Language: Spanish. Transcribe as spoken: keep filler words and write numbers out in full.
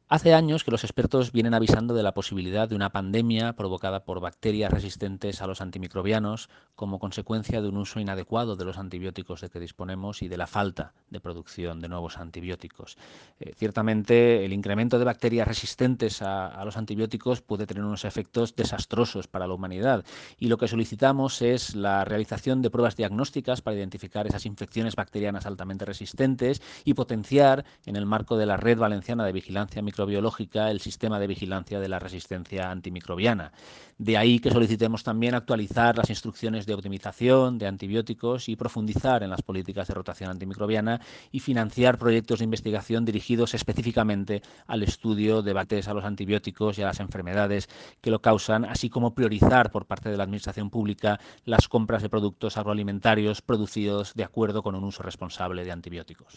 Hace años que los expertos vienen avisando de la posibilidad de una pandemia provocada por bacterias resistentes a los antimicrobianos como consecuencia de un uso inadecuado de los antibióticos de que disponemos y de la falta de producción de nuevos antibióticos. Eh, ciertamente, el incremento de bacterias resistentes a, a los antibióticos puede tener unos efectos desastrosos para la humanidad y lo que solicitamos es la realización de pruebas diagnósticas para identificar esas infecciones bacterianas altamente resistentes y potenciar, en el marco de la Red Valenciana de Vigilancia Microbiológica, microbiológica el sistema de vigilancia de la resistencia antimicrobiana. De ahí que solicitemos también actualizar las instrucciones de optimización de antibióticos y profundizar en las políticas de rotación antimicrobiana y financiar proyectos de investigación dirigidos específicamente al estudio de bacterias a los antibióticos y a las enfermedades que lo causan, así como priorizar por parte de la Administración Pública las compras de productos agroalimentarios producidos de acuerdo con un uso responsable de antibióticos.